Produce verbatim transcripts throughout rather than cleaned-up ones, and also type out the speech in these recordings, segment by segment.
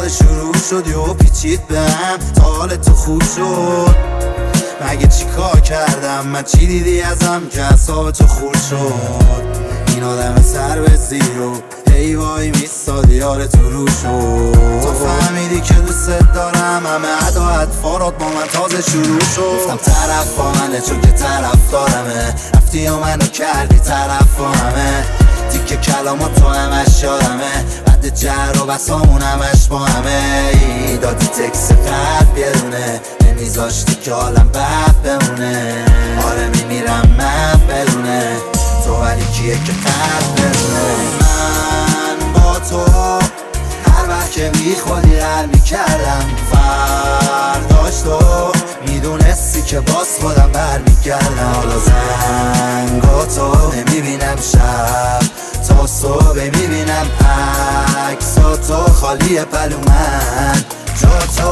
تازه شروع شدی و پیچید بهم تا حال تو خوب شد. مگه چی کار کردم من؟ چی دیدی ازم که اعصاب تو خورد شد؟ این آدم سر به زیر و هی وای میستادی یار تو رو شد. تو فهمیدی که دوست دارم، همه ادا اطفارات با من تازه شروع شد. گفتم طرف با منه چون که طرف دارمه، رفتی و منو کردی طرف با همه. دیگه کلامات تو همش یادمه، بعد جر و بسامون همش با همه. ای دادی تکس قلب یه دونه، نمیذاشتی که حالم بد بمونه. آره میمیرم من بدونه تو، ولی کیه که قلب بدونه. من با تو هر وقت که میخوادی رل میکردم، فرداش تو میدونستی که باز خودم برمیگردم. حالا زنگاتو نمیبینم شب تا صبح، میبینم عکساتو خالی پلو من جا تو.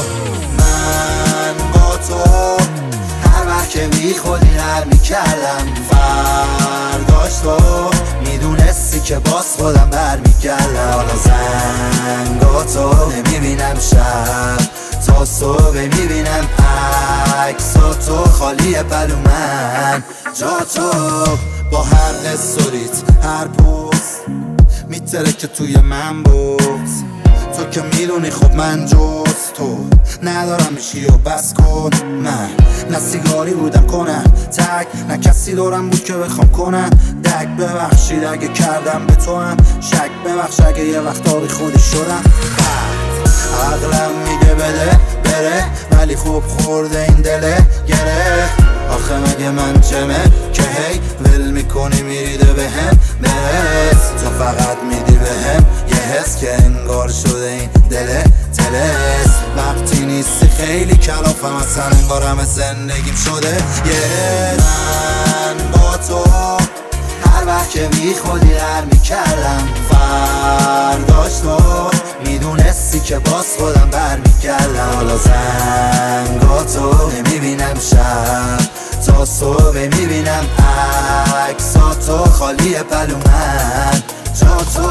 من با تو هر وقت که میخوادی رل میکردم، فرداش تو میدونستی که باز خودم برمیگردم. حالا زنگاتو نمیبینم شب تا صبح، میبینم عکساتو خالی پلو من جا تو. با هر قصوریت هر پوست میتره که توی من بود. تو که میدونی خب من جز تو ندارم میشی و بس کن. من نه سیگاری بودم کنم تک، نه کسی دارم بود که بخوام کنم دک. ببخشید اگه کردم به تو هم شک، ببخش اگه یه وقتا بی خودی شدم. عقلم میگه بده بره، ولی خوب خورده این دله گره. آخه مگه من چمه که هی ول میکنی میریده بهم برس. تو فقط میدی بهم یه حس که انگار شده این دله تلس. وقتی نیستی خیلی کلافم اصلا، انگار همه زندگیم شده یه. من با تو هر وقت که میخوادی رل میکردم، فرداش تو میدونستی که باز خودم برمیگردم. حالا زنگاتو نمیبینم شب تا صبح، میبینم عکساتو خالی پلو من جا تو.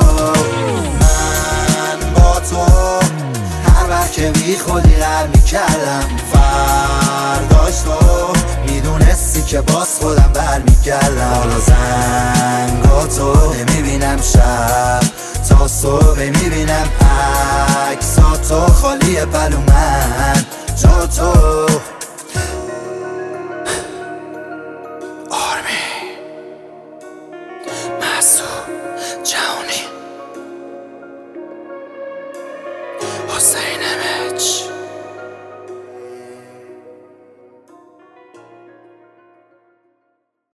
من با تو هر وقت که میخوادی رل میکردم، فرداش تو میدونستی که باز خودم برمیگردم. حالا زنگاتو نمیبینم شب تا صبح، میبینم عکساتو خالی پلو من جا تو. آرمی مسعود جهانی حسین امج